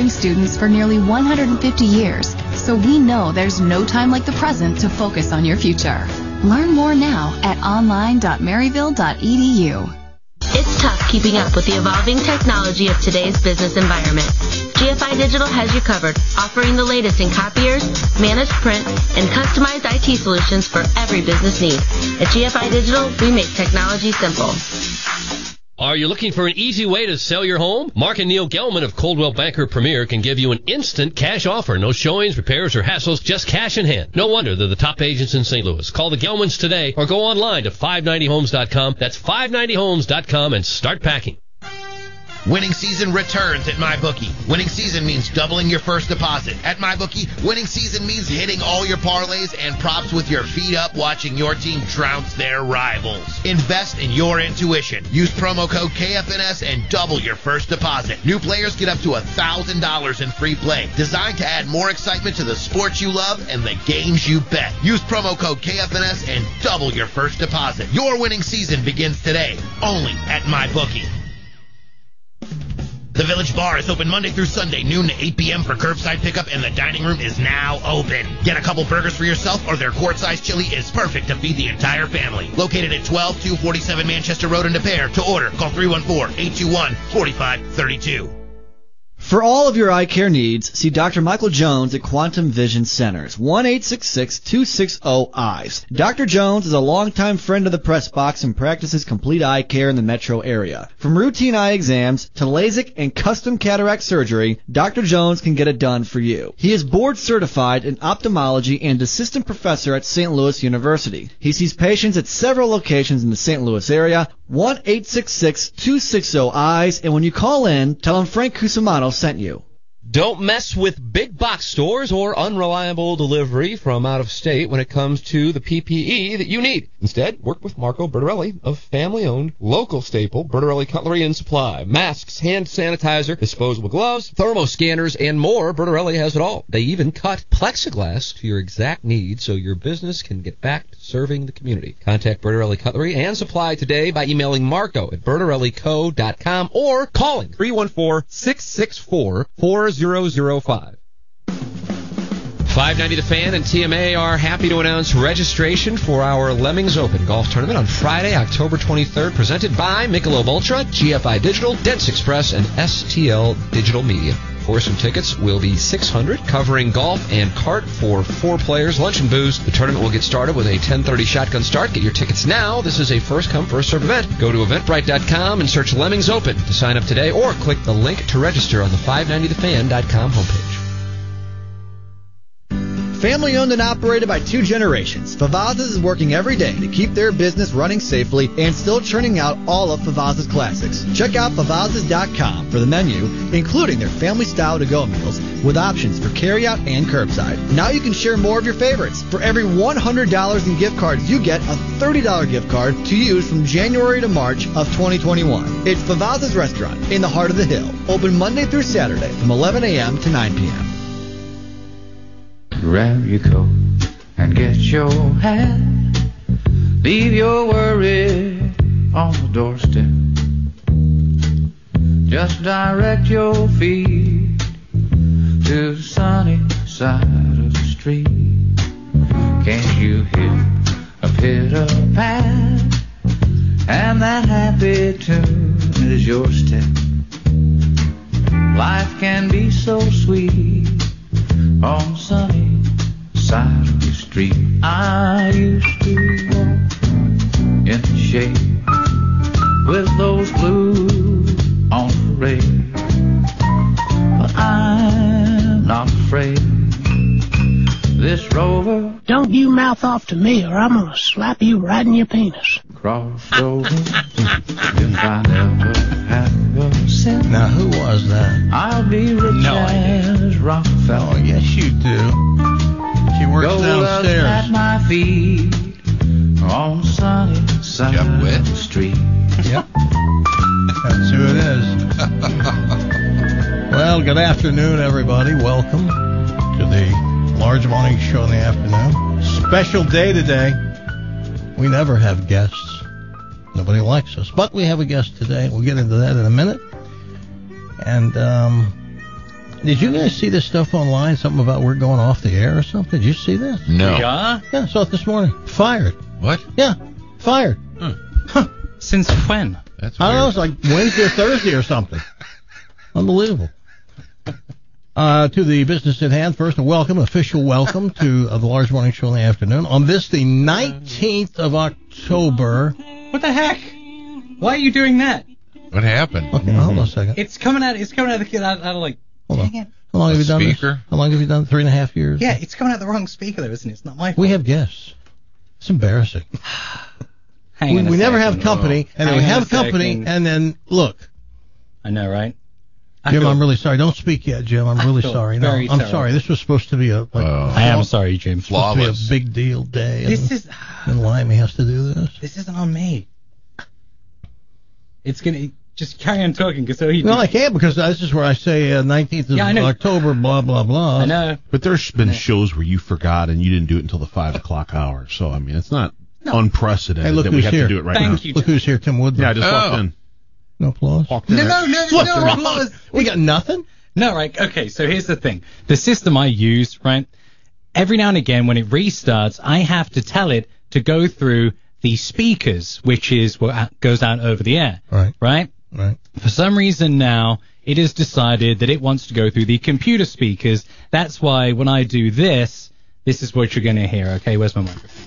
students for nearly 150 years, so we know there's no time like the present to focus on your future. Learn more now at online.maryville.edu. It's tough keeping up with the evolving technology of today's business environment. GFI Digital has you covered, offering the latest in copiers, managed print, and customized IT solutions for every business need. At GFI Digital, we make technology simple. Are you looking for an easy way to sell your home? Mark and Neil Gelman of Coldwell Banker Premier can give you an instant cash offer. No showings, repairs, or hassles, just cash in hand. No wonder they're the top agents in St. Louis. Call the Gelmans today or go online to 590homes.com. That's 590homes.com and start packing. Winning season returns at MyBookie. Winning season means doubling your first deposit. At MyBookie, winning season means hitting all your parlays and props with your feet up watching your team trounce their rivals. Invest in your intuition. Use promo code KFNS and double your first deposit. New players get up to $1,000 in free play, designed to add more excitement to the sports you love and the games you bet. Use promo code KFNS and double your first deposit. Your winning season begins today, only at MyBookie. The Village Bar is open Monday through Sunday, noon to 8 p.m. for curbside pickup, and the dining room is now open. Get a couple burgers for yourself, or their quart-sized chili is perfect to feed the entire family. Located at 12247 Manchester Road in De Pere. To order, call 314-821-4532. For all of your eye care needs, see Dr. Michael Jones at Quantum Vision Centers, 1-866-260-EYES. Dr. Jones is a longtime friend of the press box and practices complete eye care in the metro area. From routine eye exams to LASIK and custom cataract surgery, Dr. Jones can get it done for you. He is board certified in ophthalmology and assistant professor at St. Louis University. He sees patients at several locations in the St. Louis area. 1-866-260-EYES, and when you call in, tell him Frank Cusimano sent you. Don't mess with big box stores or unreliable delivery from out of state when it comes to the PPE that you need. Instead, work with Marco Bertorelli of family-owned, local staple Bertorelli Cutlery and Supply. Masks, hand sanitizer, disposable gloves, thermoscanners, and more. Bertorelli has it all. They even cut plexiglass to your exact needs so your business can get back to serving the community. Contact Bertorelli Cutlery and Supply today by emailing Marco at BertorelliCo.com or calling 314-664-4005. 590 The Fan and TMA are happy to announce registration for our Lemmings Open Golf Tournament on Friday, October 23rd, presented by Michelob Ultra, GFI Digital, Dents Express, and STL Digital Media. Foursome tickets will be $600, covering golf and cart for 4 players, lunch and booze. The tournament will get started with a 10:30 shotgun start. Get your tickets now. This is a first-come, first-served event. Go to Eventbrite.com and search Lemmings Open to sign up today, or click the link to register on the 590thefan.com homepage. Family owned and operated by 2 generations, Favaz's is working every day to keep their business running safely and still churning out all of Favaz's classics. Check out Favaz's.com for the menu, including their family-style to-go meals with options for carryout and curbside. Now you can share more of your favorites. For every $100 in gift cards, you get a $30 gift card to use from January to March of 2021. It's Favaz's Restaurant in the heart of the Hill, open Monday through Saturday from 11 a.m. to 9 p.m. Grab your coat and get your hat. Leave your worry on the doorstep. Just direct your feet to the sunny side of the street. Can't you hear a pitter-pat? And that happy tune is your step. Life can be so sweet on the sunny side of the street. I used to walk in the shade with those blues on parade, but I'm not afraid. This rover, don't you mouth off to me or I'm gonna slap you right in your penis. Crossed over if I never have a cent. Now who was that? I'll be rich as Rockefeller. Oh yes you do. She works downstairs. At my feet on the sunny side of the street. Yep. That's who it is. Well, good afternoon, everybody. Welcome to the Large Morning Show in the afternoon. Special day today. We never have guests. Nobody likes us. But we have a guest today. We'll get into that in a minute. And Did you guys see this stuff online? Something about we're going off the air or something? Did you see this? No. Yeah? Yeah, I saw it this morning. Fired. What? Yeah, fired. Huh. Since when? That's I don't know. weird. It's like Wednesday or Thursday or something. Unbelievable. To the business at hand, first, official welcome to the Large Morning Show in the afternoon. On this, the 19th of October. What the heck? Why are you doing that? What happened? Okay, hold on a second. It's coming out of like. Hold on. Dang it. How long have you done Speaker? this? How long have you done? 3.5 years? Yeah, it's coming out the wrong speaker though, isn't it? It's not my fault. We have guests. It's embarrassing. Hang on a We never second. have company, and then we Hang on have a company, second. and then look. I know, right? Jim, I'm really sorry. Don't speak yet, Jim. I'm really feel sorry. No, very I'm terrible. sorry. This was supposed to be I am sorry, Jim. supposed to be Flawless. a big deal day. This is And Limey has to do this. this isn't on me. It's gonna just carry on talking because so he. No, I can't because this is where I say 19th of Yeah, I know. October, blah, blah, blah. I know. But there's been shows where you forgot and you didn't do it until the 5 o'clock hour. So, I mean, it's not unprecedented Hey, look that we who's have here. to do it right now. Thank you. Look who's here, Tim Woodburn. Yeah, I just walked in. No applause? Walked in. No applause. We got nothing? No, right. Okay, so here's the thing. The system I use, right, every now and again when it restarts, I have to tell it to go through the speakers, which is what goes out over the air. Right. Right? Right. For some reason now, it has decided that it wants to go through the computer speakers. That's why when I do this, this is what you're going to hear. Okay, where's my microphone?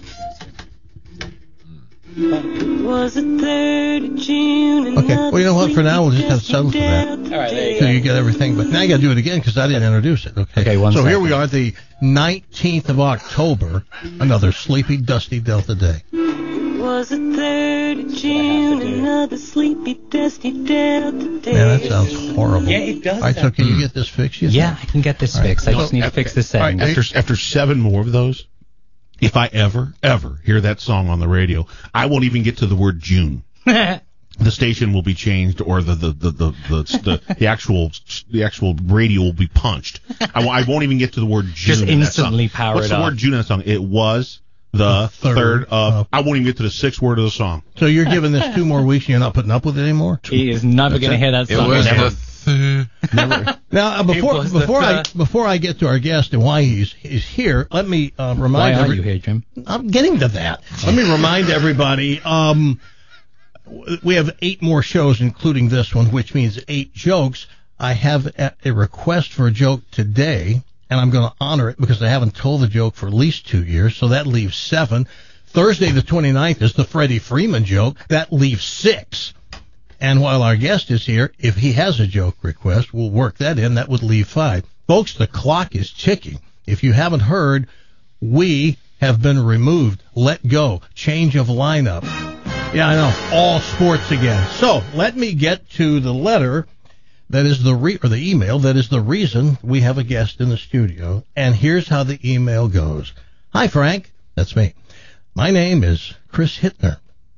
Was the 3rd of June. Okay, well, you know what? For now, we'll just have to settle for that. All right, there you So go. you get everything. But now you got to do it again because I didn't introduce it. Okay. Okay, one So here second. we are, the 19th of October, another sleepy, dusty Delta day. Was the 3rd of June. Another sleepy, dusty Delta day. Man, that sounds horrible. Yeah, it does All right, so sound- can you get this fixed? You Yeah, think? I can get this All right. fixed. I just need to fix this setting. After 7 more of those, if I ever hear that song on the radio, I won't even get to the word June. The station will be changed, or the actual radio will be punched. I won't even get to the word June. Just in that instantly song. power What's it the up. word June in that song? It was the third of. I won't even get to the 6th word of the song. So you're giving this 2 more weeks and you're not putting up with it anymore? He is never going to hear that It song. was Never. the Now, before I get to our guest and why he's here, let me Why remind are you here, Jim? I'm getting to that. Let me remind everybody, we have 8 more shows, including this one, which means 8 jokes. I have a request for a joke today, and I'm going to honor it because I haven't told the joke for at least 2 years, so that leaves 7. Thursday the 29th is the Freddie Freeman joke. That leaves 6. And while our guest is here, if he has a joke request, we'll work that in. That would leave 5. Folks, the clock is ticking. If you haven't heard, we have been removed. Let go. Change of lineup. Yeah, I know. All sports again. So let me get to the letter that is the email that is the reason we have a guest in the studio. And here's how the email goes. Hi, Frank. That's me. My name is Chris Hittner,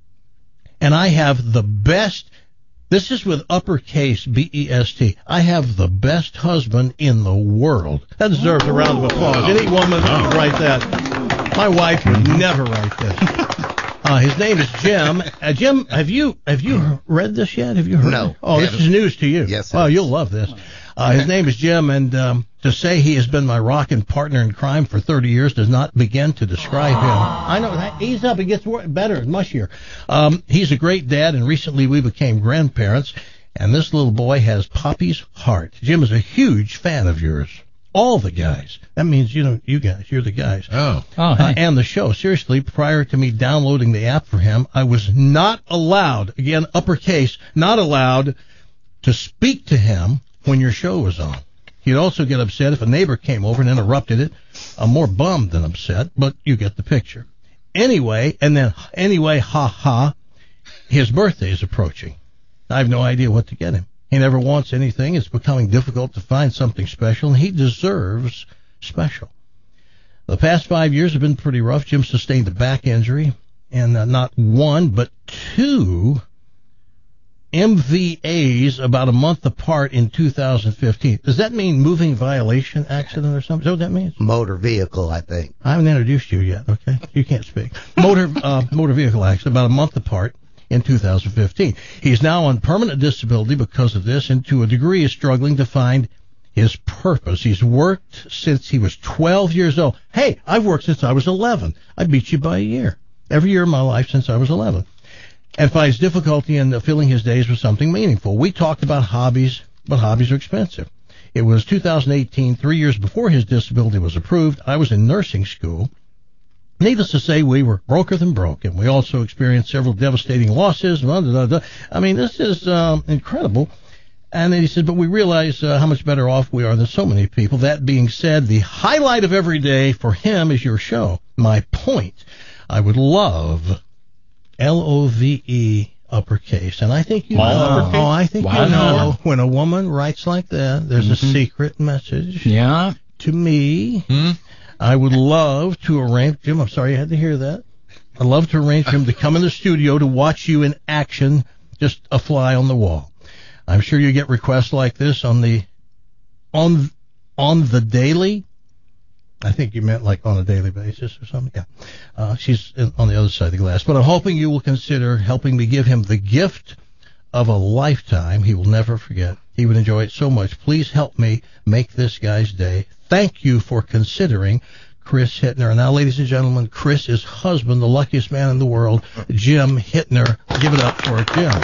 and I have the best. This is with uppercase B-E-S-T. I have the best husband in the world. That deserves a round of applause. Any woman would write that. My wife would never write this. His name is Jim. Jim, have you read this yet? Have you heard? No. It? Oh, this is news to you. Yes. Well, you'll love this. His name is Jim, and to say he has been my rockin' partner in crime for 30 years does not begin to describe him. I know that. Ease up. It gets better and mushier. He's a great dad, and recently we became grandparents, and this little boy has Poppy's heart. Jim is a huge fan of yours. All the guys. That means, you guys. You're the guys. Oh. Hey. And the show. Seriously, prior to me downloading the app for him, I was not allowed, again, uppercase, not allowed to speak to him when your show was on. He'd also get upset if a neighbor came over and interrupted it. I'm more bummed than upset, but you get the picture. Anyway, ha ha, his birthday is approaching. I have no idea what to get him. He never wants anything. It's becoming difficult to find something special, and he deserves special. The past 5 years have been pretty rough. Jim sustained a back injury, and not 1, but 2 MVAs about a month apart in 2015. Does that mean moving violation accident or something? Is that what that means? Motor vehicle, I think. I haven't introduced you yet, okay? You can't speak. Motor vehicle accident about a month apart in 2015. He's now on permanent disability because of this, and to a degree is struggling to find his purpose. He's worked since he was 12 years old. Hey, I've worked since I was 11. I beat you by a year. Every year of my life since I was 11. And finds difficulty in filling his days with something meaningful. We talked about hobbies, but hobbies are expensive. It was 2018, 3 years before his disability was approved. I was in nursing school. Needless to say, we were broker than broke, and we also experienced several devastating losses. I mean, this is incredible. And then he said, but we realize how much better off we are than so many people. That being said, the highlight of every day for him is your show. My point, I would love LOVE uppercase. And I think you know. Oh, I think you know. When a woman writes like that, there's a secret message to me. I would love to arrange, Jim, I'm sorry you had to hear that. I'd love to arrange for him to come in the studio to watch you in action, just a fly on the wall. I'm sure you get requests like this on the daily. I think you meant like on a daily basis or something. Yeah. She's on the other side of the glass. But I'm hoping you will consider helping me give him the gift of a lifetime he will never forget. He would enjoy it so much. Please help me make this guy's day. Thank you for considering Chris Hittner. And now, ladies and gentlemen, Chris's husband, the luckiest man in the world, Jim Hittner. Give it up for Jim.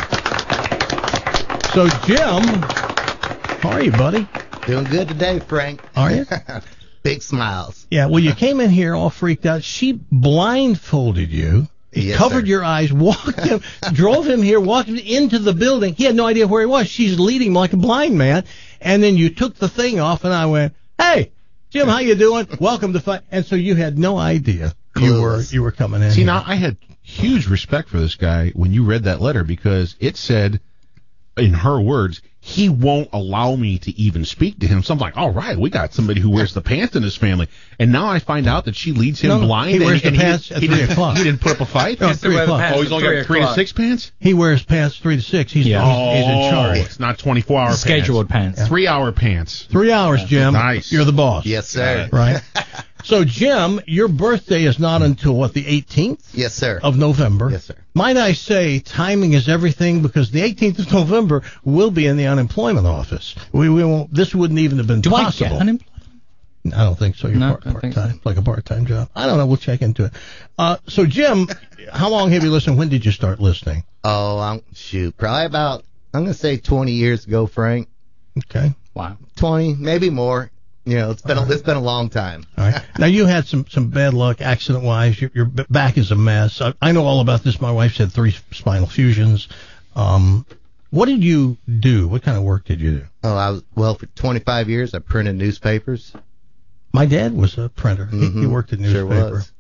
So, Jim, how are you, buddy? Doing good today, Frank. Are you? Big smiles. Yeah, well, you came in here all freaked out. She blindfolded you, covered your eyes, walked him, drove him here, walked him into the building. He had no idea where he was. She's leading him like a blind man. And then you took the thing off, and I went, hey, Jim, how you doing? Welcome to Fight. And so you had no idea you were coming in. See, here. now I had huge respect for this guy when you read that letter because it said, in her words, he won't allow me to even speak to him. So I'm like, all right, we got somebody who wears the pants in his family. And now I find out that she leads him blind. He wears the pants at 3 o'clock. He didn't put up a fight? No, 3 o'clock. Oh, he's only got 3 to 6 pants? He wears pants 3 to 6. He's in charge. It's not 24-hour pants. Scheduled pants. 3-hour pants. 3 hours, Jim. Nice. You're the boss. Yes, sir. Right? So, Jim, your birthday is not until, what, the 18th? Yes, sir. Of November? Yes, sir. Might I say, timing is everything, because the 18th of November will be in the unemployment office. We won't. This wouldn't even have been possible. Do I get unemployment? I don't think so. You're part-time. Like a part-time job. I don't know. We'll check into it. So, Jim, how long have you listened? When did you start listening? Oh, probably about, I'm going to say 20 years ago, Frank. Okay. Wow. 20, maybe more. You know, it's been a long time. All right. Now, you had some bad luck accident-wise. Your back is a mess. I know all about this. My wife's had 3 spinal fusions. What did you do? What kind of work did you do? Oh, for 25 years, I printed newspapers. My dad was a printer. He worked at newspaper. Sure was.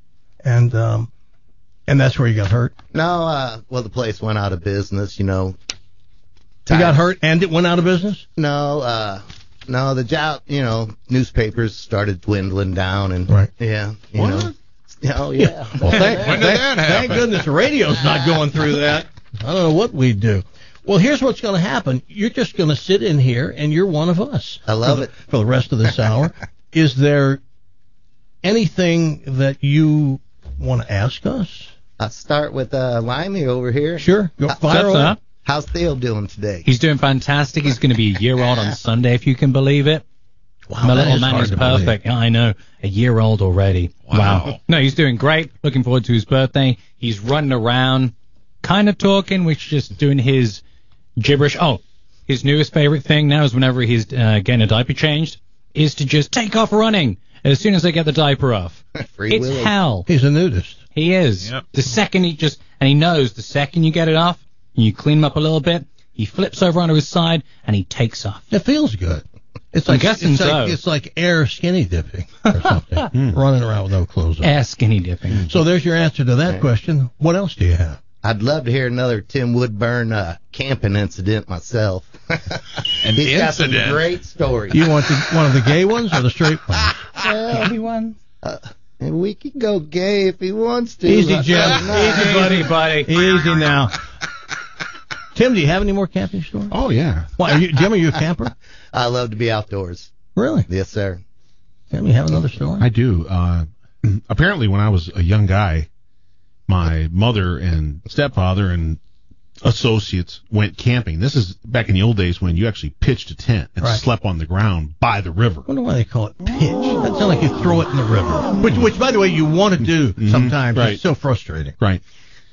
And that's where you got hurt? No, the place went out of business, you know. You got hurt and it went out of business? No, the job, you know, newspapers started dwindling down, and yeah, you know. Oh, yeah. Well, thank goodness the radio's not going through that. I don't know what we'd do. Well, here's what's going to happen. You're just going to sit in here, and you're one of us. I love it. For the rest of this hour. Is there anything that you want to ask us? I'll start with Limey over here. Sure. Fire away. How's Theo doing today? He's doing fantastic. He's going to be a year old on Sunday, if you can believe it. Wow, my little man is perfect. Yeah, I know. A year old already. Wow. No, he's doing great. Looking forward to his birthday. He's running around, kind of talking, which is just doing his gibberish. Oh, his newest favorite thing now is whenever he's getting a diaper changed, is to just take off running as soon as they get the diaper off. It's hell. He's a nudist. He is. Yep. The second he knows the second you get it off, and you clean him up a little bit, he flips over onto his side, and he takes off. It feels good. It's like air skinny dipping or something. Running around with no clothes on. Air skinny dipping. So there's your answer to that question. What else do you have? I'd love to hear another Tim Woodburn camping incident myself. He's got some great stories. You want one of the gay ones or the straight ones? Anyone? We can go gay if he wants to. Easy, Jim. Easy, buddy. Easy now. Tim, do you have any more camping stories? Oh, yeah. Jim, are you a camper? I love to be outdoors. Really? Yes, sir. Tim, you have another story? I do. Apparently, when I was a young guy, my mother and stepfather and associates went camping. This is back in the old days when you actually pitched a tent and slept on the ground by the river. I wonder why they call it pitch. That sounds like you throw it in the river. Which by the way, you want to do sometimes. Right. It's so frustrating. Right.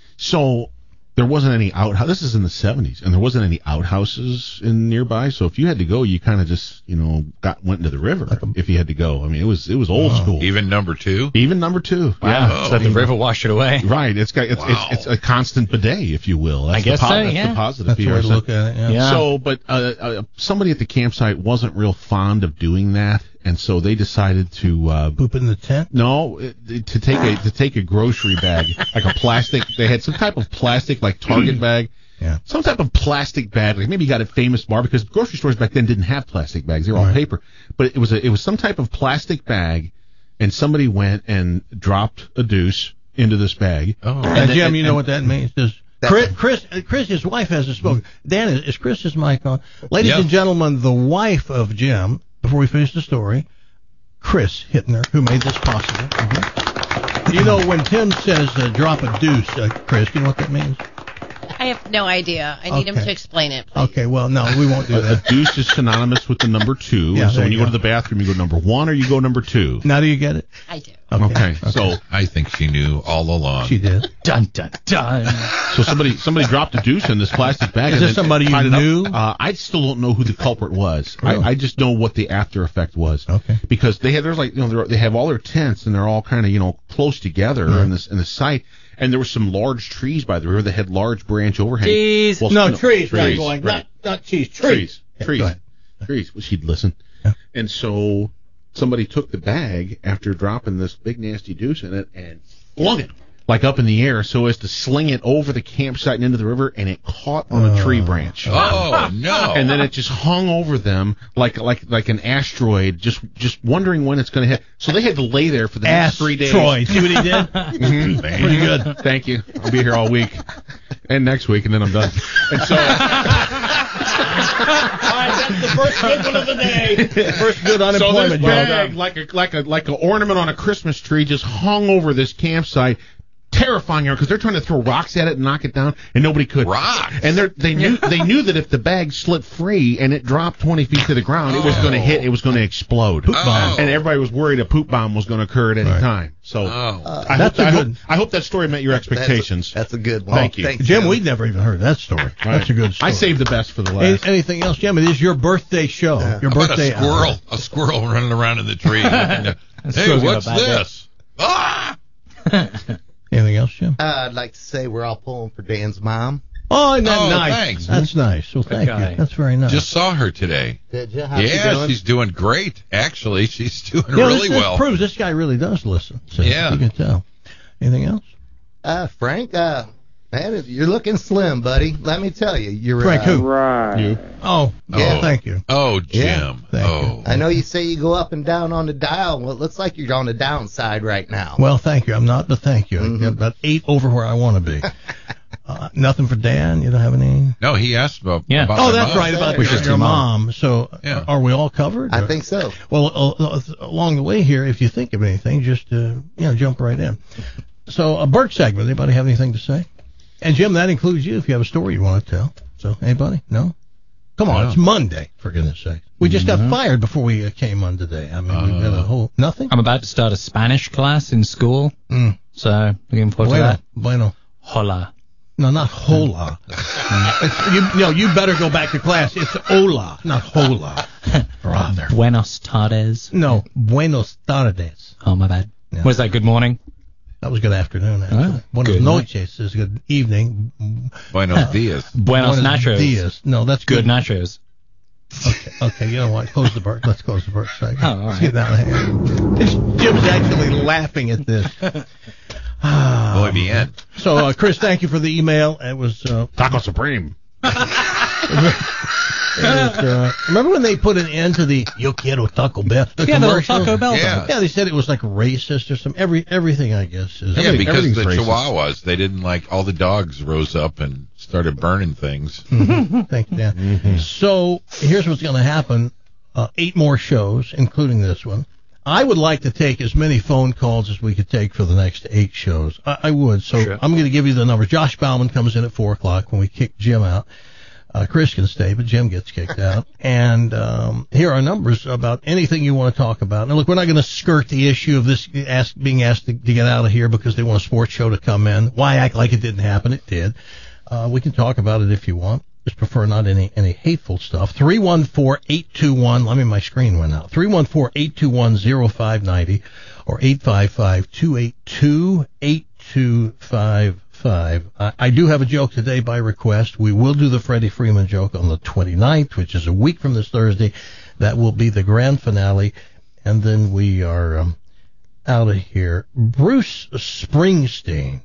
So there wasn't any outhouse. This is in the 70s, and there wasn't any outhouses in nearby. So if you had to go, you kind of just, went into the river if you had to go. I mean, it was old school. Even number 2? Even number 2. Wow. Yeah. So let the river wash it away. Right. It's a constant bidet, if you will. That's I guess so, That's yeah. the positive. That's the way to look at it, yeah. So, but somebody at the campsite wasn't real fond of doing that, and so they decided to poop in the tent. No, to take a grocery bag, like a plastic. They had some type of plastic, like Target bag. Yeah. Some type of plastic bag, like maybe you got a Famous Bar, because grocery stores back then didn't have plastic bags; they were all paper. But it was some type of plastic bag, and somebody went and dropped a deuce into this bag. Oh, and Jim, you know what that means? Chris, his wife hasn't spoken. Dan, is Chris's mic on? Ladies and gentlemen, the wife of Jim. Before we finish the story, Chris Hittner, who made this possible. Mm-hmm. You know, when Tim says drop a deuce, Chris, do you know what that means? I have no idea. I need him to explain it, please. Okay, well, no, we won't do that. A deuce is synonymous with the number 2. Yeah, so when you go to the bathroom, you go number 1 or you go number 2. Now do you get it? I do. Okay. So I think she knew all along. She did. Dun, dun, dun. So somebody dropped a deuce in this plastic bag. Is this somebody you knew? I still don't know who the culprit was. Really? I just know what the after effect was. Okay. Because they have all their tents and they're all kind of close together in the site. And there were some large trees by the river that had large branch overhangs. Trees. Well, trees. Right. Going, not cheese. Trees. Trees. Yeah, trees. Well, she'd listen. Yeah. And so somebody took the bag after dropping this big nasty deuce in it and flung it like up in the air so as to sling it over the campsite and into the river, and it caught on a tree branch. Oh no! And then it just hung over them like an asteroid, just wondering when it's going to hit. So they had to lay there for the next 3 days. Asteroid. See what he did? Mm-hmm. Pretty good. Thank you. I'll be here all week and next week, and then I'm done. And so. That's the first good one of the day. First good unemployment. So this bag, like an ornament on a Christmas tree, just hung over this campsite, terrifying her because they're trying to throw rocks at it and knock it down, and nobody could. Rocks. And they knew that if the bag slipped free and it dropped 20 feet to the ground, it was going to hit. It was going to explode. Poop bomb. And everybody was worried a poop bomb was going to occur at any time. So I hope that story met your expectations. That's a good one. Thank you, Jim. We'd never even heard that story. Right. That's a good story. I saved the best for the last. Anything else, Jim? It is your birthday show. Your birthday. A squirrel running around in the tree. Hey, what's this? Ah! Anything else, Jim? I'd like to say we're all pulling for Dan's mom. Oh, isn't that nice? Thanks. That's nice. Well, thank you. That's very nice. Just saw her today. Did you? How's she doing? She's doing great. Actually, she's doing really well. This proves this guy really does listen. So yeah. You can tell. Anything else? Frank, man, you're looking slim, buddy. Let me tell you. You're Frank, who? Right. You. Oh, yeah. Thank you. Oh, Jim. You. I know you say you go up and down on the dial. Well, it looks like you're on the downside right now. Well, thank you. I'm not, but thank you. Mm-hmm. I'm about 8 over where I want to be. Nothing for Dan? You don't have any? No, he asked about that's mom. right, about your mom. So are we all covered? I think so. Well, along the way here, if you think of anything, just jump right in. So a Burt segment. Anybody have anything to say? And Jim, that includes you if you have a story you want to tell. So anybody? No? Come on, it's Monday, for goodness sake. We just got fired before we came on today. I mean, we've got a whole nothing. I'm about to start a Spanish class in school, so looking forward to that. Bueno. Hola. No, not hola. You better go back to class. It's hola, not hola. Brother. Buenos tardes. No, buenos tardes. Oh, my bad. Yeah. Was that good morning? That was good afternoon, actually. Buenos noches is good evening. Buenos dias. Buenos nachos. Dias. No, that's good nachos. Okay, you know what? Close the Burt. Let's close the Burt segment. Oh, all right. Let's get that here. Jim's actually laughing at this. Muy bien. So, Chris, thank you for the email. It was Taco Supreme. Remember when they put an end to the Yo Quiero Taco Bell? The commercial? Taco Bell. Yeah, they said it was like racist or something. Everything, I guess. Is because the racist. Chihuahuas, they didn't like, all the dogs rose up and started burning things. Thank you, Dan. So here's what's going to happen. 8 more shows, including this one. I would like to take as many phone calls as we could take for the next 8 shows. I would. So sure. I'm going to give you the numbers. Josh Bauman comes in at 4 o'clock when we kick Jim out. Chris can stay, but Jim gets kicked out. And here are numbers about anything you want to talk about. Now, look, we're not going to skirt the issue of this being asked to get out of here because they want a sports show to come in. Why act like it didn't happen? It did. We can talk about it if you want. Just prefer not any hateful stuff. 314-821, let me, my screen went out. 314-821-0590 or 855-282-8255. I do have a joke today by request. We will do the Freddie Freeman joke on the 29th, which is a week from this Thursday. That will be the grand finale, and then we are out of here. Bruce Springsteen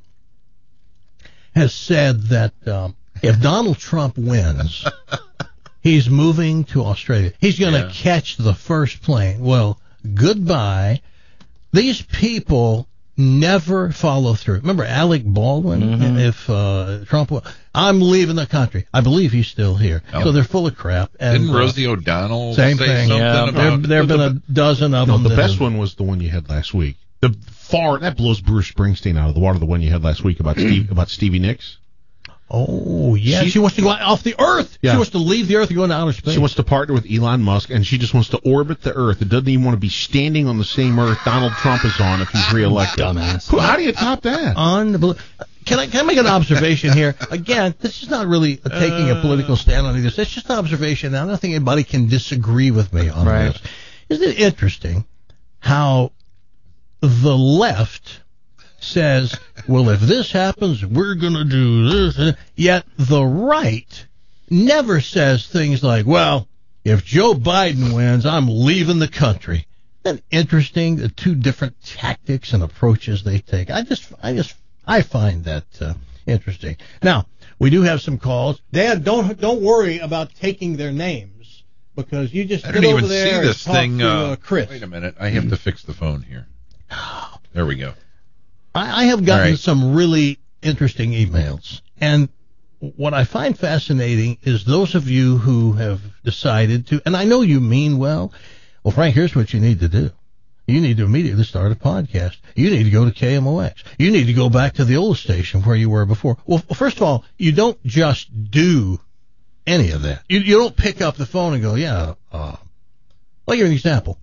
has said that if Donald Trump wins, he's moving to Australia. He's going to catch the first plane. Well, goodbye. These people never follow through. Remember Alec Baldwin? If Trump will, I'm leaving the country. I believe he's still here. So they're full of crap. And, didn't Rosie O'Donnell same say thing. something about there have been a dozen of them. The best one was the one you had last week. That blows Bruce Springsteen out of the water, the one you had last week about Stevie Nicks. Oh, yeah. She wants to go off the Earth. Yeah. She wants to leave the Earth and go into outer space. She wants to partner with Elon Musk, and she just wants to orbit the Earth. It doesn't even want to be standing on the same Earth Donald Trump is on if he's reelected. Dumbass. How do you top that? Unbelievable. Can I make an observation here? Again, this is not really taking a political stand on this. It's just an observation. I don't think anybody can disagree with me on this. Isn't it interesting how the left says, well, if this happens, we're going to do this. Yet the right never says things like, well, if Joe Biden wins, I'm leaving the country. Isn't that interesting, the two different tactics and approaches they take? I find that interesting. Now, we do have some calls. Dan, don't worry about taking their names because you just get over there and talk to Chris. Wait a minute. I have to fix the phone here. There we go. I have gotten some really interesting emails, and what I find fascinating is those of you who have decided to, and I know you mean well, Frank, here's what you need to do. You need to immediately start a podcast. You need to go to KMOX. You need to go back to the old station where you were before. Well, first of all, you don't just do any of that. You don't pick up the phone and go, I'll give you an example.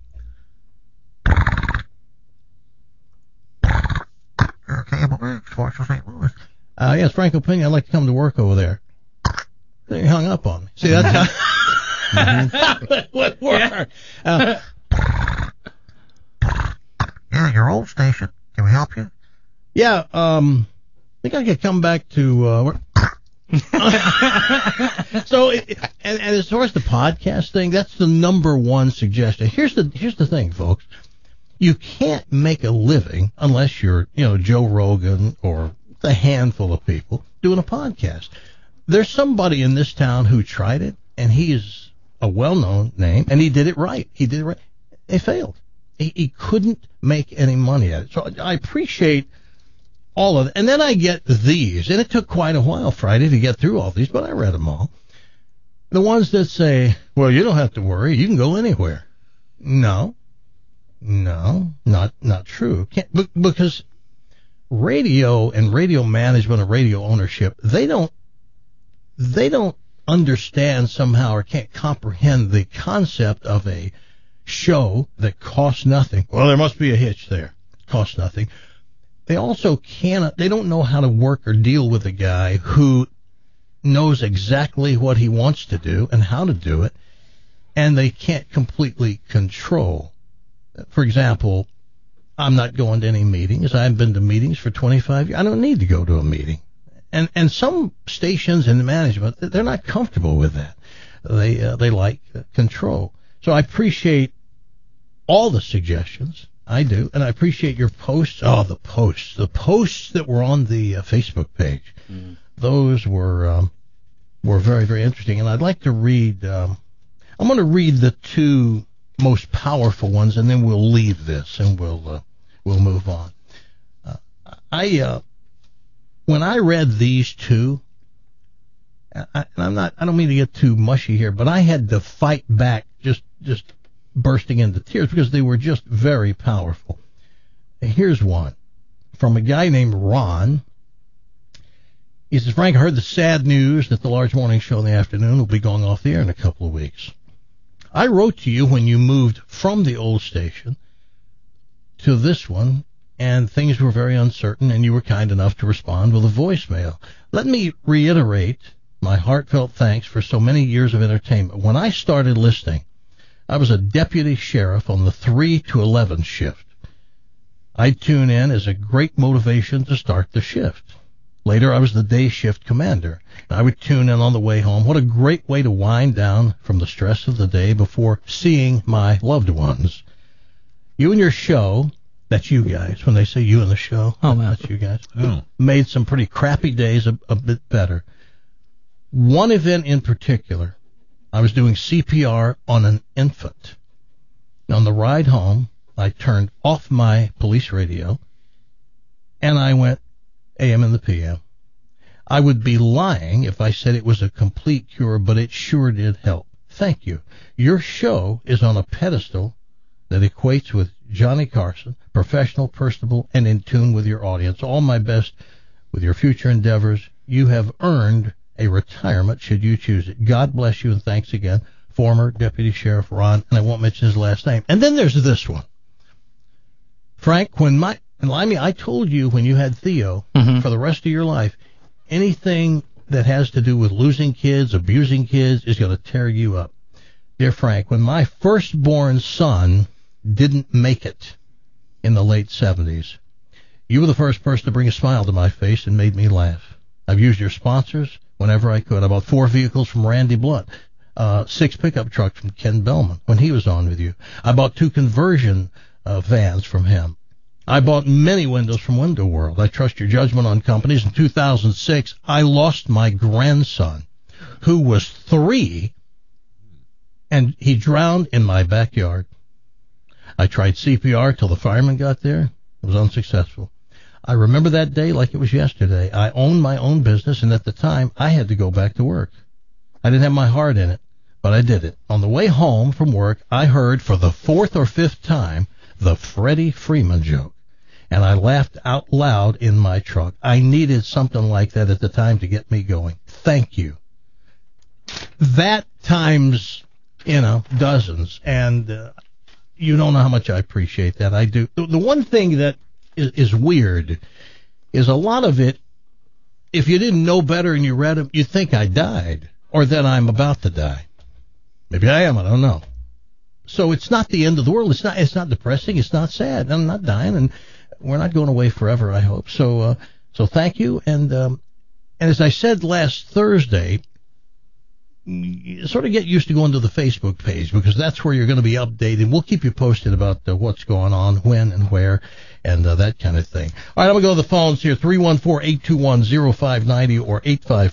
Yes, Frank Opinion, I'd like to come to work over there. Then he hung up on me. See, that's how it would work. Your old station. Can we help you? Yeah, I think I could come back to So, and as far as the podcast thing, that's the number one suggestion. Here's the thing, folks. You can't make a living unless you're, Joe Rogan or a handful of people doing a podcast. There's somebody in this town who tried it, and he is a well-known name, and he did it right. They failed. He couldn't make any money at it. So I appreciate all of it. And then I get these, and it took quite a while Friday to get through all these, but I read them all. The ones that say, well, you don't have to worry. You can go anywhere. No, not true. Because radio and radio management and radio ownership, they don't understand somehow or can't comprehend the concept of a show that costs nothing. Well, there must be a hitch there. Costs nothing. They also they don't know how to work or deal with a guy who knows exactly what he wants to do and how to do it, and they can't completely control. For example, I'm not going to any meetings. I've been to meetings for 25 years. I don't need to go to a meeting. And some stations in management, they're not comfortable with that. They like control. So I appreciate all the suggestions. I do. And I appreciate your posts. Oh, the posts that were on the Facebook page. Those were very, very interesting. And I'd like to read, I'm going to read the two most powerful ones, and then we'll leave this and we'll move on. When I read these two, I don't mean to get too mushy here, but I had to fight back just bursting into tears because they were just very powerful. Here's one from a guy named Ron. He says, Frank, I heard the sad news that the large morning show in the afternoon will be going off the air in a couple of weeks. I wrote to you when you moved from the old station to this one, and things were very uncertain, and you were kind enough to respond with a voicemail. Let me reiterate my heartfelt thanks for so many years of entertainment. When I started listening, I was a deputy sheriff on the 3 to 11 shift. I'd tune in as a great motivation to start the shift. Later, I was the day shift commander. I would tune in on the way home. What a great way to wind down from the stress of the day before seeing my loved ones. You and your show, that's you guys. When they say you and the show, that's you guys, made some pretty crappy days a bit better. One event in particular, I was doing CPR on an infant. On the ride home, I turned off my police radio, and I went AM and the PM. I would be lying if I said it was a complete cure, but it sure did help. Thank you. Your show is on a pedestal that equates with Johnny Carson, professional, personable, and in tune with your audience. All my best with your future endeavors. You have earned a retirement should you choose it. God bless you, and thanks again. Former Deputy Sheriff Ron, and I won't mention his last name. And then there's this one. Frank, I told you when you had Theo, for the rest of your life, anything that has to do with losing kids, abusing kids, is going to tear you up. Dear Frank, when my firstborn son didn't make it in the late 70s, you were the first person to bring a smile to my face and made me laugh. I've used your sponsors whenever I could. I bought 4 vehicles from Randy Blunt, 6 pickup trucks from Ken Bellman when he was on with you. I bought 2 conversion vans from him. I bought many windows from Window World. I trust your judgment on companies. In 2006, I lost my grandson, who was 3, and he drowned in my backyard. I tried CPR till the firemen got there. It was unsuccessful. I remember that day like it was yesterday. I owned my own business, and at the time, I had to go back to work. I didn't have my heart in it, but I did it. On the way home from work, I heard for the 4th or 5th time the Freddie Freeman joke, and I laughed out loud in my truck. I needed something like that at the time to get me going. Thank you. That times, dozens, and you don't know how much I appreciate that. I do. The one thing that is weird is a lot of it, if you didn't know better and you read them, you'd think I died or that I'm about to die. Maybe I am, I don't know. So it's not the end of the world. It's not depressing. It's not sad. I'm not dying, and we're not going away forever, I hope. So thank you. And as I said last Thursday, you sort of get used to going to the Facebook page because that's where you're going to be updated. We'll keep you posted about what's going on, when and where, and that kind of thing. All right, I'm going to go to the phones here, 314-821-0590 or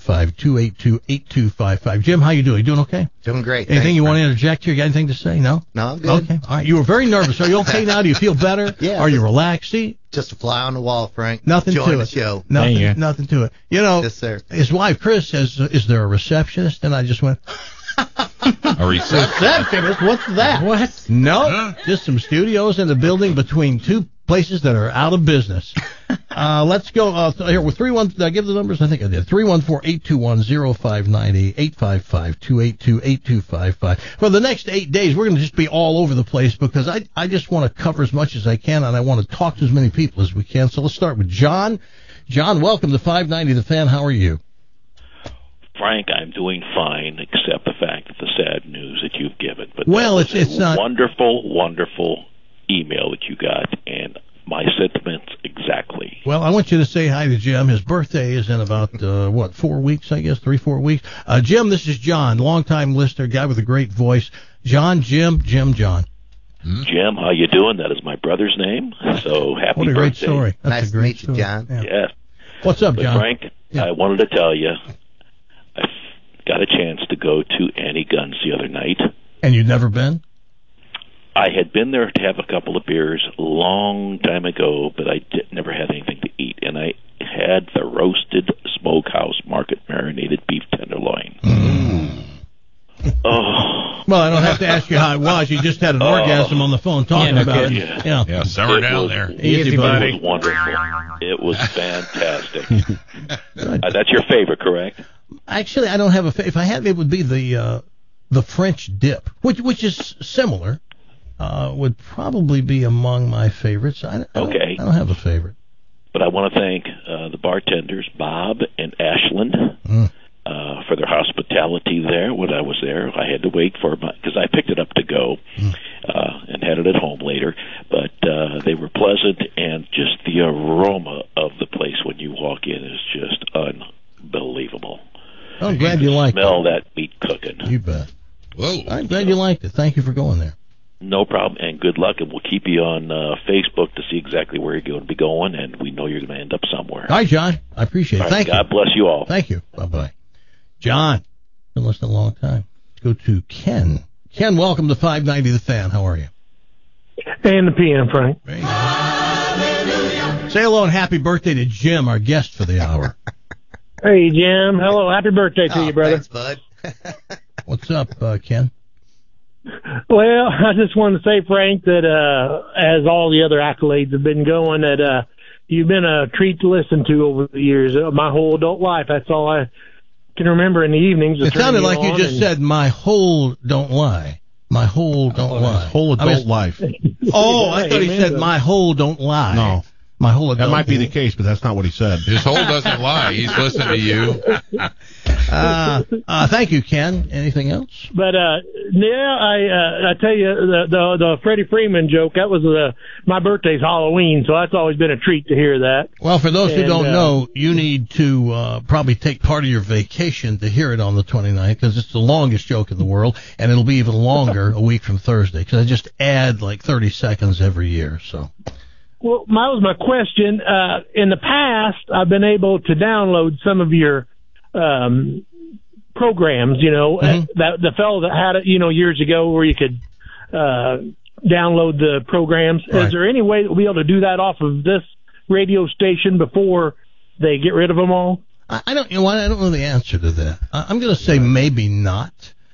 855-282-8255. Jim, how you doing? You doing okay? Doing great. Anything you want to interject here? You got anything to say? No? No, I'm good. Okay. All right, you were very nervous. Are you okay now? Do you feel better? Yeah. Are you relaxed? See? Just a fly on the wall, Frank. Nothing Join to the it. show. Nothing to it. Yes, sir. His wife, Chris, says, is there a receptionist? And I just went... A receptionist? What's that? What? No, just some studios in the building between 2 places that are out of business. Let's go. Here, with 31. Did I give the numbers? I think I did. 314-821-0590, 855-282-8255. For the next 8 days, we're going to just be all over the place because I just want to cover as much as I can, and I want to talk to as many people as we can. So let's start with John. John, welcome to 590 The Fan. How are you? Frank, I'm doing fine, except the fact of the sad news that you've given. But it's not wonderful, wonderful email that you got, and my sentiments exactly. Well, I want you to say hi to Jim. His birthday is in about 4 weeks, I guess, 3-4 weeks. Jim, this is John, longtime listener, guy with a great voice. John, Jim, John. Jim, how you doing? That is my brother's name. So happy birthday! What a great story. That's nice a great to meet story. you, John. Yeah. Yes. What's up, John? Frank, I wanted to tell you, I got a chance to go to Annie Gunn's the other night. And you'd never been? I had been there to have a couple of beers a long time ago, but I never had anything to eat. And I had the roasted smokehouse market marinated beef tenderloin. Oh. Well, I don't have to ask you how it was. You just had an orgasm on the phone talking about it. Yeah, simmer down there. Easy, buddy. It was wonderful. It was fantastic. That's your favorite, correct? Actually, I don't have a favorite. If I had, it would be the French dip, which is similar. Would probably be among my favorites. I don't have a favorite. But I want to thank the bartenders, Bob and Ashland, for their hospitality there. When I was there, I had to wait because I picked it up to go and had it at home later. But they were pleasant, and just the aroma of the place when you walk in is just unbelievable. I'm glad you liked it. Smell that meat cooking. You bet. Whoa. I'm glad you liked it. Thank you for going there. No problem, and good luck, and we'll keep you on Facebook to see exactly where you're going to be going, and we know you're going to end up somewhere. Hi, John. I appreciate it. All right, Thank you. God bless you all. Thank you. Bye-bye. John, been listening a long time. Let's go to Ken. Ken, welcome to 590 The Fan. How are you? And the PM, Frank. Say hello and happy birthday to Jim, our guest for the hour. Hey, Jim. Hello. Happy birthday to you, brother. Thanks, bud. What's up, Ken? Well, I just wanted to say, Frank, that as all the other accolades have been going, that you've been a treat to listen to over the years. My whole adult life, that's all I can remember in the evenings. It sounded like you just said, my whole don't lie. My whole don't lie. Whole adult life. Oh, I thought he said, my whole don't lie. No. My whole that might be the case, but that's not what he said. His whole doesn't lie. He's listening to you. Thank you, Ken. Anything else? But I tell you, the Freddie Freeman joke, that was my birthday's Halloween, so that's always been a treat to hear that. Well, for those who don't know, you need to probably take part of your vacation to hear it on the 29th, because it's the longest joke in the world, and it'll be even longer a week from Thursday, because I just add like 30 seconds every year. So. Well, that was my question. In the past, I've been able to download some of your programs, that the fellow that had it, years ago, where you could download the programs. Right. Is there any way that we'll be able to do that off of this radio station before they get rid of them all? I don't know the answer to that. I'm going to say maybe not.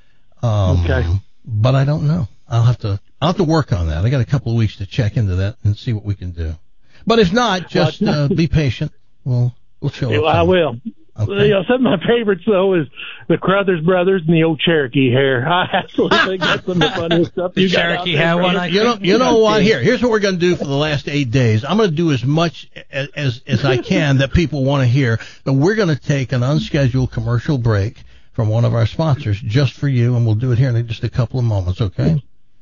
Okay. But I don't know. I'll have to work on that. I got a couple of weeks to check into that and see what we can do. But if not, just be patient. We'll show up. I will. Okay. Some of my favorites, though, is the Crothers Brothers and the old Cherokee hair. I absolutely think that's some of the funniest stuff you got Cherokee hair one. You know what? Here's what we're going to do for the last 8 days. I'm going to do as much as I can that people want to hear. But we're going to take an unscheduled commercial break from one of our sponsors just for you, and we'll do it here in just a couple of moments, okay?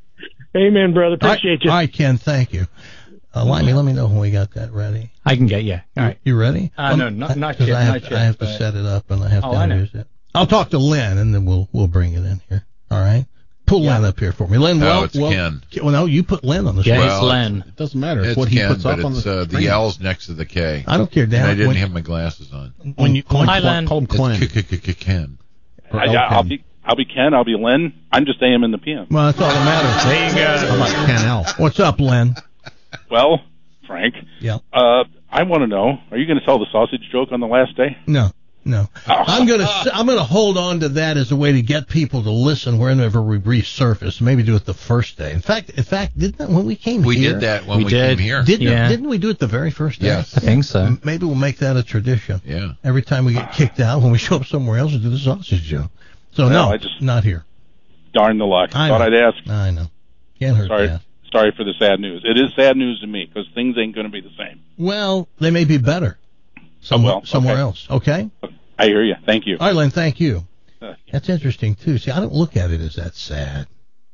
Amen, brother. Appreciate you. All right, Ken, thank you. Limey, let me know when we got that ready. I can get you. All right. You ready? No, not yet. I have to set it up, and I have to introduce it. I'll talk to Lynn, and then we'll bring it in here. All right? Pull Lynn up here for me. Lynn, it's Ken. Well, no, you put Lynn on the screen. screen. Yeah, it's Lynn. It doesn't matter. It's what he Ken, puts up but on the screen. the L's next to the K. I don't care, Dan. I didn't have my glasses on. Hi, Lynn. Call him Clint. Ken. I'll be Ken. I'll be Lynn. I'm just AM in the PM. Well, that's all that matters. There you go. How about Ken L? What's up, Lynn? Well, Frank. Yeah. I want to know, are you going to tell the sausage joke on the last day? No. I'm gonna hold on to that as a way to get people to listen whenever we resurface. Maybe do it the first day. In fact, didn't that when we came we here? We did that when we came here. Didn't we do it the very first day? Yes. I think so. Maybe we'll make that a tradition. Yeah. Every time we get kicked out, when we show up somewhere else, we'll do the sausage joke. So no, not here. Darn the luck. Thought I'd ask. I know. Can't hurt that. Sorry for the sad news. It is sad news to me because things ain't going to be the same. Well, they may be better somewhere else. Okay? I hear you. Thank you. All right, Lynn, thank you. That's interesting, too. See, I don't look at it as that sad.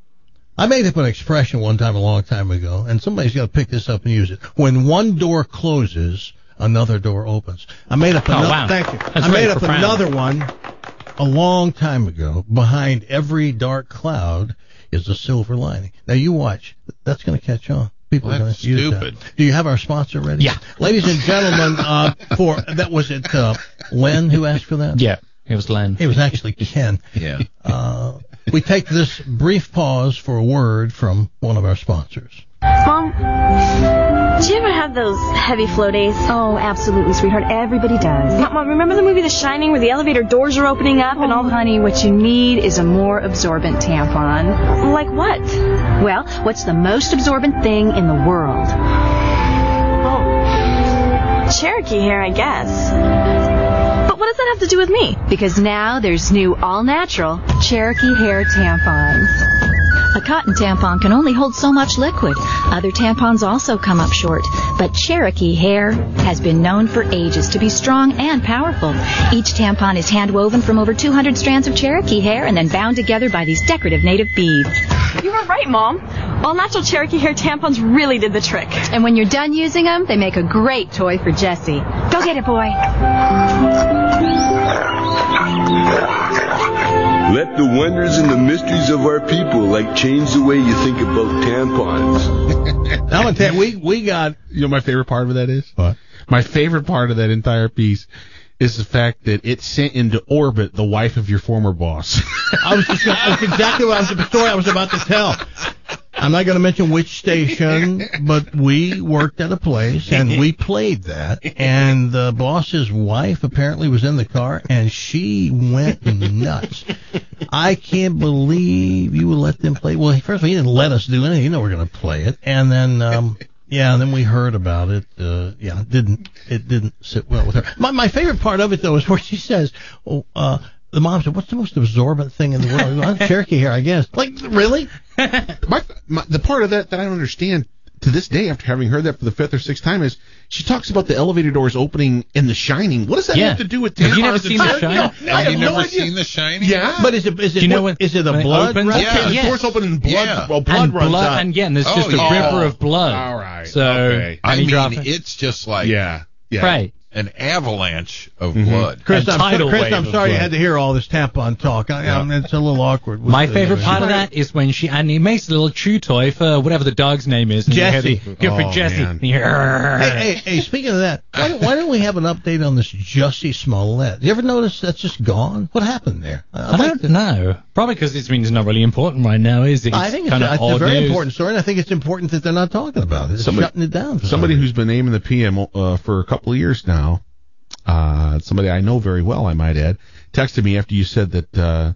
I made up an expression one time a long time ago, and somebody's got to pick this up and use it. When one door closes, another door opens. I made up Thank you. I made up another one a long time ago. Behind every dark cloud is a silver lining. Now, you watch. That's going to catch on. People are going to use that. Do you have our sponsor ready? Yeah. Ladies and gentlemen, was it Len who asked for that? Yeah, it was Len. It was actually Ken. Yeah. We take this brief pause for a word from one of our sponsors. Mom, Do you ever have those heavy flow days? Oh, absolutely, sweetheart. Everybody does. Mom, remember the movie The Shining where the elevator doors are opening up and all the... honey, what you need is a more absorbent tampon. Like what? Well, what's the most absorbent thing in the world? Oh, Cherokee hair, I guess. But what does that have to do with me? Because now there's new all-natural Cherokee hair tampons. A cotton tampon can only hold so much liquid. Other tampons also come up short. But Cherokee hair has been known for ages to be strong and powerful. Each tampon is hand-woven from over 200 strands of Cherokee hair and then bound together by these decorative native beads. You were right, Mom. All-natural Cherokee hair tampons really did the trick. And when you're done using them, they make a great toy for Jessie. Go get it, boy. Let the wonders and the mysteries of our people change the way you think about tampons. Now, we got, my favorite part of that is? What? My favorite part of that entire piece is the fact that it sent into orbit the wife of your former boss. That's exactly the story I was about to tell. I'm not going to mention which station, but we worked at a place, and we played that, and the boss's wife apparently was in the car, and she went nuts. I can't believe you would let them play. Well, first of all, he didn't let us do anything. You know we're going to play it. And then, and then we heard about it. It didn't sit well with her. My favorite part of it, though, is where she says, the mom said, "What's the most absorbent thing in the world?" Well, Cherokee hair, I guess. Really? The part of that I don't understand to this day, after having heard that for the fifth or sixth time, is she talks about the elevator doors opening in The Shining. What does that have to do with tampons? Have you never seen The Shining? Have you never seen The Shining? Yeah. But is it a blood? Okay, the doors open and blood runs out. And there's just a river of blood. All right. So, okay. I mean, it's just like right. an avalanche of blood. Chris, I'm sorry you had to hear all this tampon talk. It's a little awkward. My favorite part of that is when he makes a little chew toy for whatever the dog's name is. Jessie. For Jessie. Hey, speaking of that, why don't we have an update on this Jussie Smollett? You ever notice that's just gone? What happened there? I don't know. Probably because it's not really important right now, is it? I think it's a very important story, and I think it's important that they're not talking about it. It's shutting it down. Somebody who's been naming the PM for a couple of years now, somebody I know very well, I might add, texted me after you said that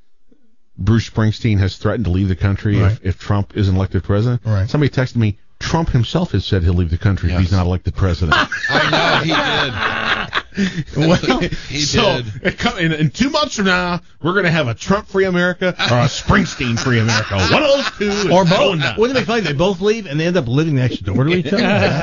Bruce Springsteen has threatened to leave the country if Trump isn't elected president. Right. Somebody texted me, Trump himself has said he'll leave the country if he's not elected president. I know, he did. Well, he did. In 2 months from now, we're going to have a Trump-free America or a Springsteen-free America. One of those two. Or both. Wouldn't it be funny? They both leave and they end up living next door to each other.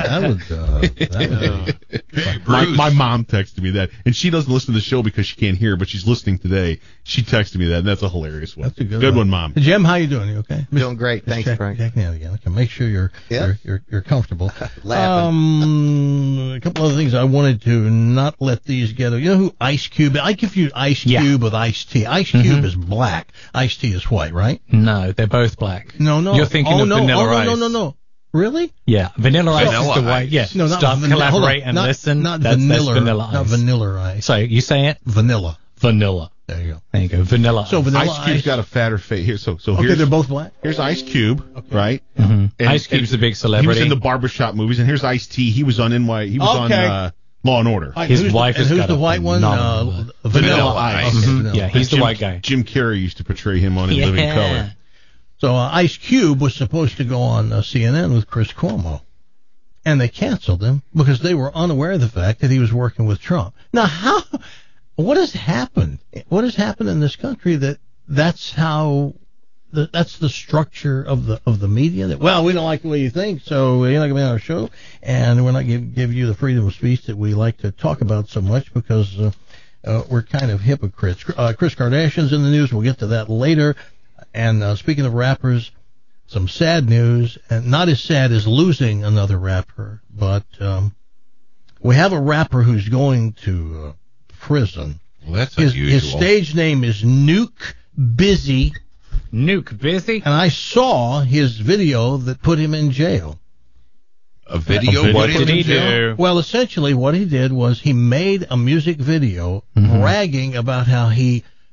My mom texted me that, and she doesn't listen to the show because she can't hear, but she's listening today. She texted me that, and that's a hilarious one. That's a good one, Mom. Jim, how you doing? You okay? Doing great. Thanks, Frank. Checking out again. Okay, make sure you're comfortable. Laughing. A couple other things I wanted to not let these get. You know who Ice Cube? I confuse Ice Cube with Ice-T. Ice Cube is black. Ice-T is white, right? No, they're both black. No. You're thinking of Vanilla Ice. No. Really? Yeah, Vanilla Ice is the white. Yeah. No, not Stop, collaborate, and listen. Not that's Vanilla Ice. Not Vanilla Ice. So you say it? Vanilla. There you go. Vanilla. So Vanilla Ice Cube's got a fatter face here. So okay, they're both black. Here's Ice Cube, right? Mm-hmm. Ice Cube's a big celebrity. He was in the barbershop movies, and here's Ice-T. He was on on Law and Order. His wife is who's the white one? Vanilla Ice. Mm-hmm. Yeah, he's the white guy. Jim Carrey used to portray him on In Living Color. So Ice Cube was supposed to go on CNN with Chris Cuomo, and they canceled him because they were unaware of the fact that he was working with Trump. Now, what has happened? What has happened in this country that's the structure of the media? That, well, we don't like the way you think, so you're not going to be on our show, and we're not going to give you the freedom of speech that we like to talk about so much because we're kind of hypocrites. Kris Kardashian's in the news. We'll get to that later. And speaking of rappers, some sad news, and not as sad as losing another rapper, but we have a rapper who's going to prison. Well, that's unusual. His stage name is Nuke Busy. Nuke Busy? And I saw his video that put him in jail. A video? What did he do? Well, essentially what he did was he made a music video bragging about how he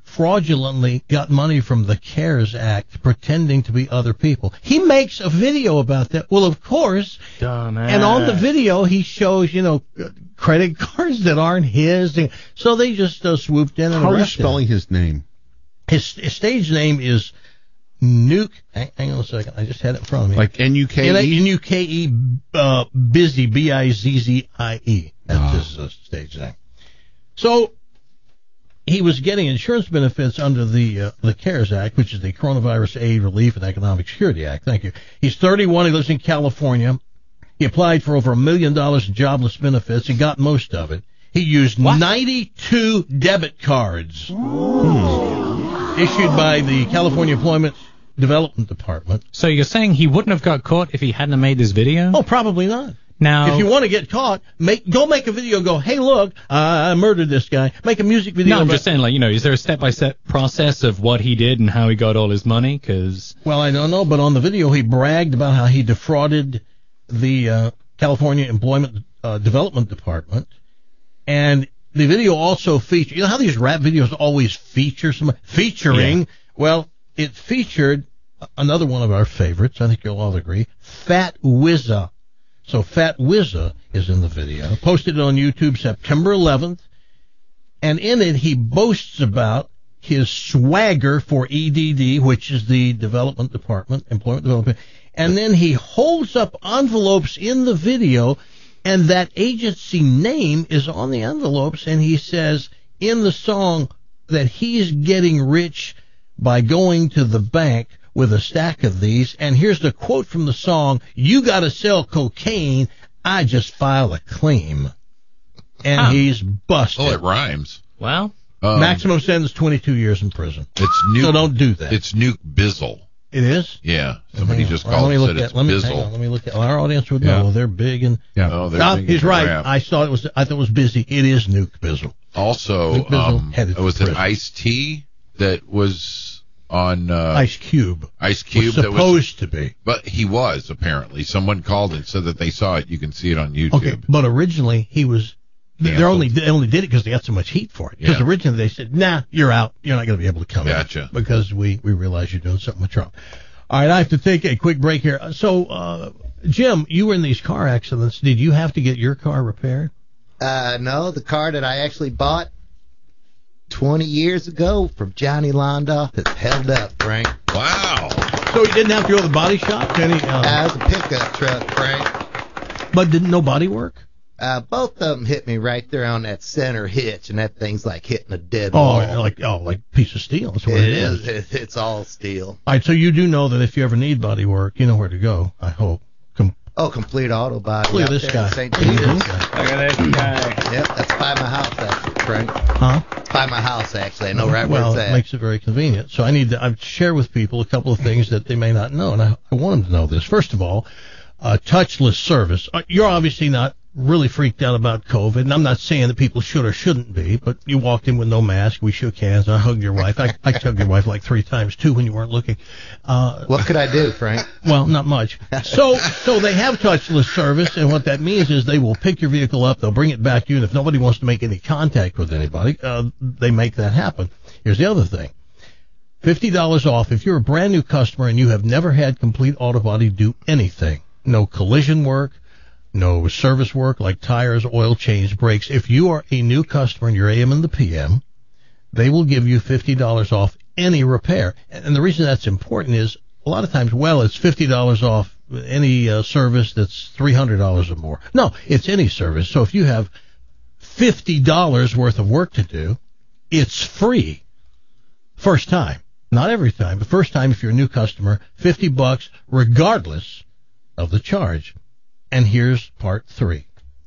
fraudulently got money from the CARES Act pretending to be other people. He makes a video about that. Well, of course. Dumbass. And on the video, he shows, credit cards that aren't his. So they just swooped in and How are you arrested spelling him. his name? His stage name is Nuke. Hang on a second. I just had it in front of me. Like N-U-K-E? N-U-K-E, Bizzie, B-I-Z-Z-I-E. That's his stage name. So he was getting insurance benefits under the CARES Act, which is the Coronavirus Aid, Relief, and Economic Security Act. Thank you. He's 31. He lives in California. He applied for over $1 million in jobless benefits and got most of it. He used 92 debit cards issued by the California Employment Development Department. So you're saying he wouldn't have got caught if he hadn't made this video? Oh, probably not. Now, if you want to get caught, go make a video. Go, hey, look, I murdered this guy. Make a music video. No, I'm just saying, is there a step-by-step process of what he did and how he got all his money? Well, I don't know, but on the video he bragged about how he defrauded the California Employment Development Department, and the video also featured. You know how these rap videos always feature featuring? Yeah. Well, it featured another one of our favorites. I think you'll all agree, Fat Wizza. So Fat Wizza is in the video. Posted it on YouTube September 11th. And in it, he boasts about his swagger for EDD, which is the Development Department, Employment Development. And then he holds up envelopes in the video, and that agency name is on the envelopes. And he says in the song that he's getting rich by going to the bank with a stack of these, and here's the quote from the song, "You gotta sell cocaine, I just filed a claim." And he's busted. Oh, it rhymes. Well, maximum sentence 22 years in prison. It's Nuke, so don't do that. It's Nuke Bizzle. It is? Yeah. Somebody just called and said it's Bizzle. Let me look at our audience would know. They're big and Oh, they're big. He's right. Rap. I thought it was busy. It is Nuke Bizzle. Also, Nuke Bizzle was it Ice-T that was on Ice Cube. Ice Cube was supposed to be. But he was, apparently. Someone called and said that they saw it. You can see it on YouTube. Okay, but originally he was they only did it because they got so much heat for it. Because originally they said, "Nah, you're out. You're not going to be able to come in." Because we realize you're doing something much wrong. All right, I have to take a quick break here. So, Jim, you were in these car accidents. Did you have to get your car repaired? No, the car that I actually bought 20 years ago from Johnny Londa has held up, Frank. Wow. So you didn't have to go to the body shop? It was a pickup truck, Frank. But didn't no body work? Both of them hit me right there on that center hitch, and that thing's like hitting a dead wall. Like piece of steel. That's what it is. It's all steel. All right, so you do know that if you ever need body work, you know where to go, I hope. Complete Auto Body. Look at this guy. St. Peter's. Look at this guy. Yep, that's by my house, actually, Frank. Huh? It's by my house, actually. I know right where it's at. Well, it makes it very convenient. So I share with people a couple of things that they may not know, and I want them to know this. First of all, touchless service. You're obviously not really freaked out about COVID, and I'm not saying that people should or shouldn't be, but you walked in with no mask, we shook hands, I hugged your wife. I hugged your wife like 3 times, too, when you weren't looking. What could I do, Frank? Well, not much. So they have touchless service, and what that means is they will pick your vehicle up, they'll bring it back to you, and if nobody wants to make any contact with anybody, they make that happen. Here's the other thing. $50 off if you're a brand new customer and you have never had Complete Auto Body do anything. No collision work, no service work like tires, oil change, brakes. If you are a new customer in your AM and the PM, they will give you $50 off any repair. And the reason that's important is a lot of times, it's $50 off any service that's $300 or more. No, it's any service. So if you have $50 worth of work to do, it's free. First time. Not every time, but first time if you're a new customer, $50 regardless of the charge. And here's part 3.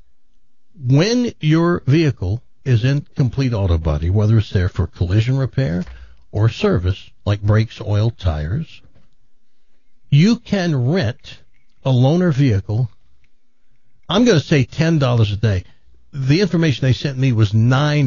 When your vehicle is in Complete Auto Body, whether it's there for collision repair or service, like brakes, oil, tires, you can rent a loaner vehicle. I'm going to say $10 a day. The information they sent me was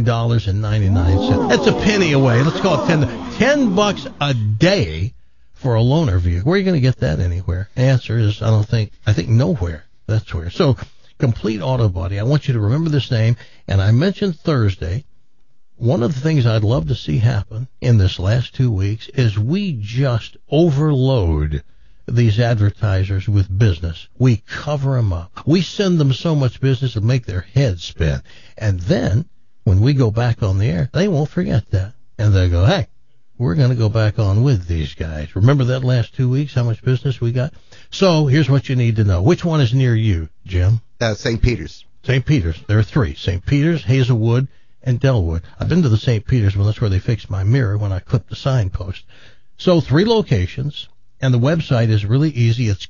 $9.99. That's a penny away. Let's call it $10 a day for a loaner vehicle. Where are you going to get that anywhere? Answer is, I think nowhere. That's where. So, Complete Auto Body. I want you to remember this name. And I mentioned Thursday one of the things I'd love to see happen in this last 2 weeks is we just overload these advertisers with business. We cover them up. We send them so much business to make their heads spin. And then, when we go back on the air, they won't forget that. And they'll go, hey, we're going to go back on with these guys. Remember that last 2 weeks, how much business we got? So, here's what you need to know. Which one is near you, Jim? St. Peter's. St. Peter's. There are 3. St. Peter's, Hazelwood, and Delwood. I've been to the St. Peter's one. That's where they fixed my mirror when I clipped the signpost. So 3 locations, and the website is really easy. It's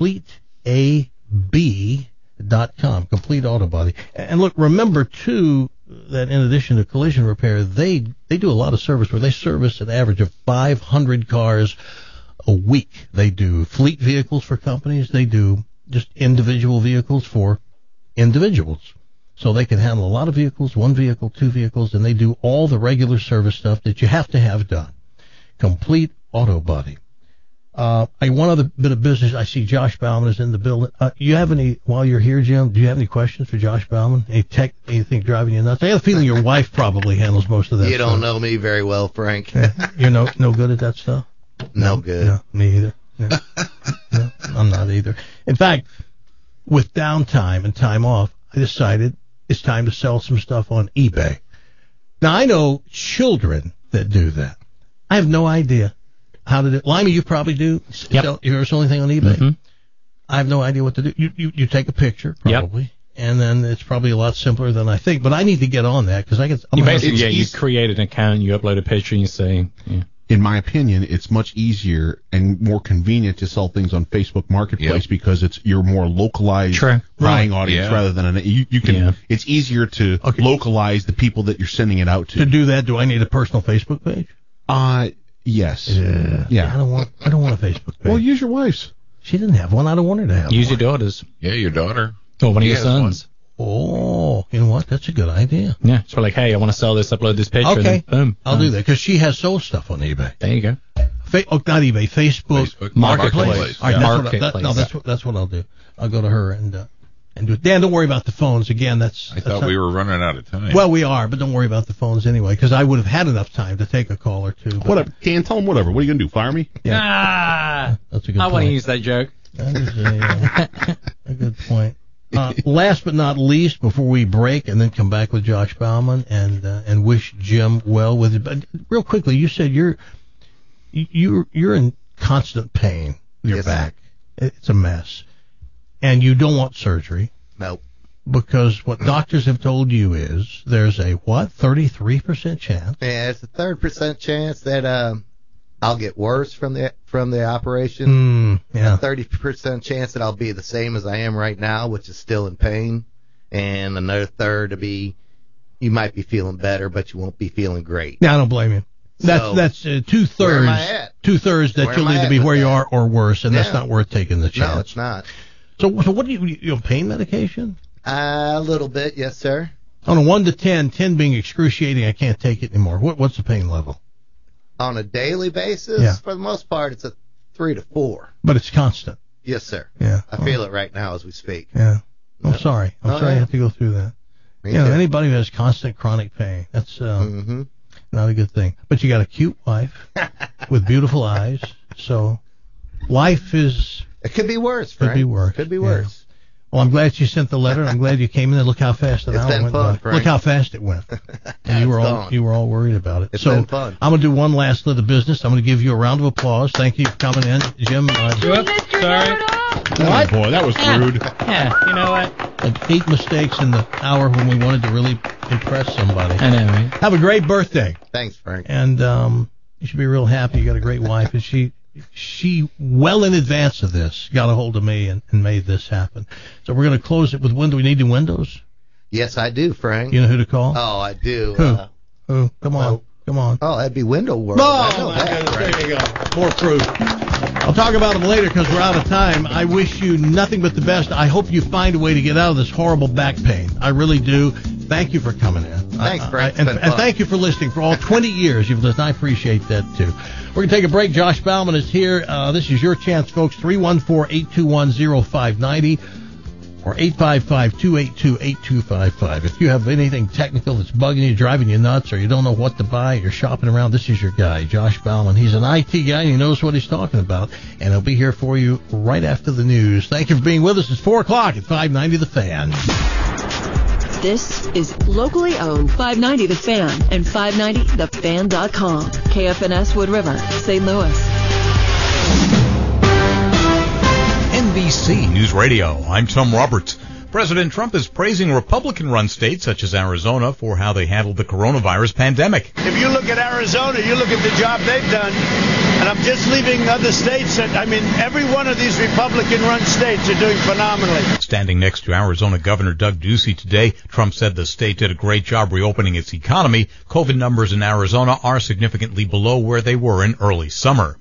CompleteAB.com, Complete Auto Body. And look, remember, too, that in addition to collision repair, they do a lot of service where they service an average of 500 cars a week. They do fleet vehicles for companies. They do just individual vehicles for individuals. So they can handle a lot of vehicles, 1 vehicle, 2 vehicles, and they do all the regular service stuff that you have to have done. Complete Auto Body. One other bit of business. I see Josh Bauman is in the building. You have any, while you're here, Jim, do you have any questions for Josh Bauman? Anything driving you nuts? I have a feeling your wife probably handles most of that You stuff. don't know me very well, Frank. You're no good at that stuff? No good. No, me either. No, I'm not either. In fact, with downtime and time off, I decided it's time to sell some stuff on eBay. Now, I know children that do that. I have no idea how to do it. Limey, you probably do. Yep. You're selling anything on eBay? Mm-hmm. I have no idea what to do. You take a picture, probably. Yep. And then it's probably a lot simpler than I think. But I need to get on that because you create an account, you upload a picture, and you say... Yeah. In my opinion, it's much easier and more convenient to sell things on Facebook Marketplace because you're more localized buying audience rather than you can. Yeah. It's easier to localize the people that you're sending it out to. To do that, do I need a personal Facebook page? Yes. Yeah. I don't want a Facebook page. Well, use your wife's. She didn't have one. I don't want her to have one. Use your daughter's. Yeah, your daughter. Or one of your sons. Oh, you know what? That's a good idea. Yeah, so like, hey, I want to sell this, upload this picture. Okay, and boom. I'll do that because she has sold stuff on eBay. There you go. Not eBay, Facebook Marketplace. All right, that's what I'll do. I'll go to her and do it. Dan, don't worry about the phones. Again, I thought we were running out of time. Well, we are, but don't worry about the phones anyway because I would have had enough time to take a call or two. Whatever, Dan, tell them whatever. What are you gonna do? Fire me? Yeah. That's a good point. I want to use that joke. That is a good point. Last but not least, before we break and then come back with Josh Bauman and wish Jim well with it. But real quickly, you said you're in constant pain with your back. It's a mess, and you don't want surgery. Nope. Because what doctors have told you is there's a 33% chance. Yeah, it's a 3% chance that I'll get worse from the operation. Yeah. A 30% chance that I'll be the same as I am right now, which is still in pain, and another third to be you might be feeling better, but you won't be feeling great. Yeah, I don't blame you. That's 2/3. Where am I at? 2/3 that you'll either be where you are or worse, and that's not worth taking the chance. No, it's not. So what do you on pain medication? A little bit, yes, sir. On a 1 to 10, 10 being excruciating, I can't take it anymore. What's the pain level? On a daily basis, for the most part, it's a 3 to 4. But it's constant. Yes, sir. Yeah. I feel it right now as we speak. Yeah. I'm sorry. I'm sorry I have to go through that. Anybody who has constant chronic pain, that's not a good thing. But you got a cute wife with beautiful eyes, so life is... It could be worse, Frank. Could be worse. Could be worse. Well, I'm glad you sent the letter. I'm glad you came in and look how fast an hour went by. Look how fast it went. And you were all worried about it. It's been fun. I'm going to do one last little business. I'm going to give you a round of applause. Thank you for coming in, Jim. Sorry. What? Boy, that was rude. Yeah, you know what? Like 8 mistakes in the hour when we wanted to really impress somebody. I know, right? Have a great birthday. Thanks, Frank. And you should be real happy. You got a great wife, and she well in advance of this got a hold of me and made this happen. So we're going to close it with when do we need new windows? Yes, I do, Frank. You know who to call? Oh, I do. Who? Come on. Oh, that'd be Window World. Oh, my goodness. There you go. More proof. I'll talk about them later because we're out of time. I wish you nothing but the best. I hope you find a way to get out of this horrible back pain. I really do. Thank you for coming in. Thanks, Frank. And thank you for listening for all 20 years you've listened. I appreciate that, too. We're going to take a break. Josh Bauman is here. This is your chance, folks. 314-821-0590. or 855-282-8255. If you have anything technical that's bugging you, driving you nuts, or you don't know what to buy, you're shopping around, this is your guy, Josh Bauman. He's an IT guy, and he knows what he's talking about, and he'll be here for you right after the news. Thank you for being with us. It's 4 o'clock at 590 The Fan. This is locally owned 590 The Fan and 590thefan.com. KFNS Wood River, St. Louis. NBC News Radio, I'm Tom Roberts. President Trump is praising Republican-run states such as Arizona for how they handled the coronavirus pandemic. If you look at Arizona, you look at the job they've done, and I'm just leaving other states. Every one of these Republican-run states are doing phenomenally. Standing next to Arizona Governor Doug Ducey today, Trump said the state did a great job reopening its economy. COVID numbers in Arizona are significantly below where they were in early summer.